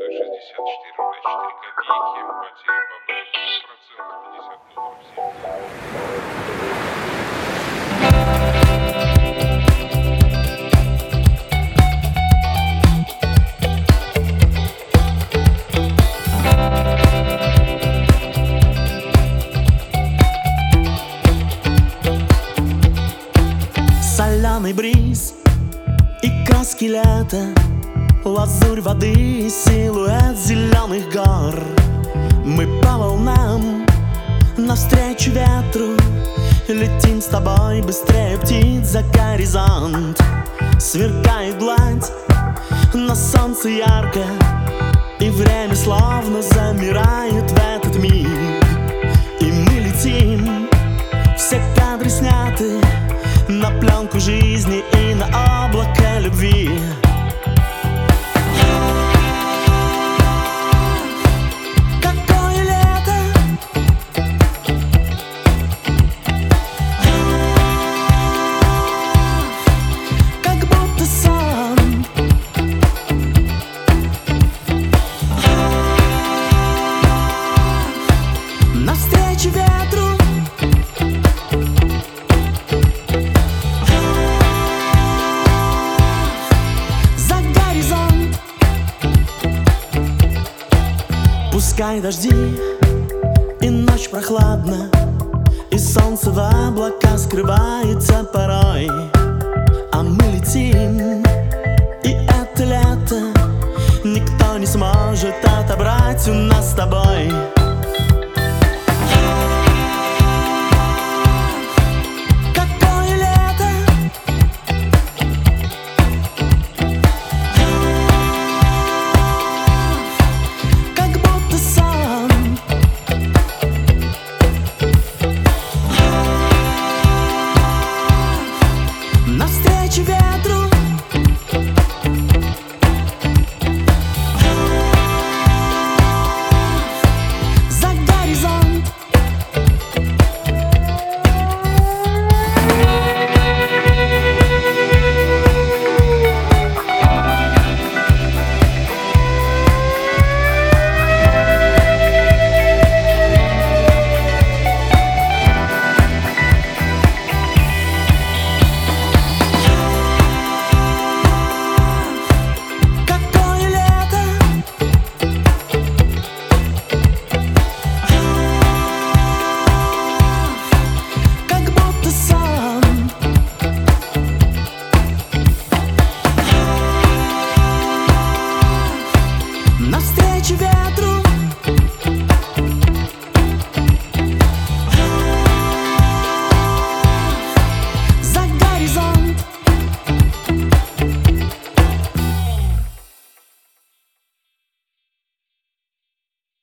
стоит 64 рубля 4 копейки. Потери по процент 57,07. Соленый бриз и краски лета, лазурь воды, силуэт зеленых гор. Мы по волнам навстречу ветру летим с тобой быстрее птиц за горизонт. Сверкает гладь на солнце ярко, и время словно замирает в этот миг. И мы летим, все кадры сняты на пленку жизни и на облако любви. Какое лето! Как будто сон. Навстречу ветру. Пускай дожди и ночь прохладна, и солнце в облака скрывается порой, а мы летим, и это лето никто не сможет отобрать у нас с тобой. Какое лето! Навстречу ветру. За горизонт. Навстречу ветру.